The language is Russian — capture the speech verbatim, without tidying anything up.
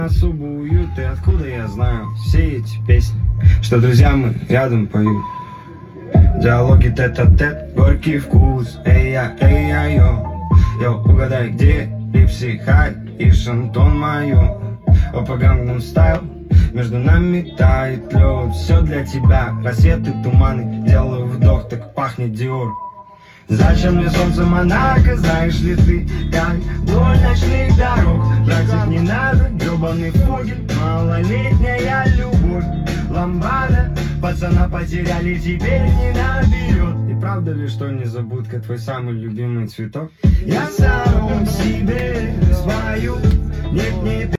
особый уют, и откуда я знаю все эти песни, что друзья мы рядом поют. Диалоги тет-а-тет, горький вкус, эй-я, эй-я, йо. Йо, угадай, где Липси Хай и Шантон мою. Опа, Гангнам Стайл, между нами тает лед. Все для тебя, рассветы, туманы, делаю вдох, так пахнет Диор. Зачем мне солнце Монако, знаешь ли ты, как вдоль ночных дорог тратить не надо, гребаный фугель, малолетняя любовь. Ламбада, пацана потеряли, теперь не наберет. И правда ли, что незабудка твой самый любимый цветок? Я сам себе свою, нет, нет.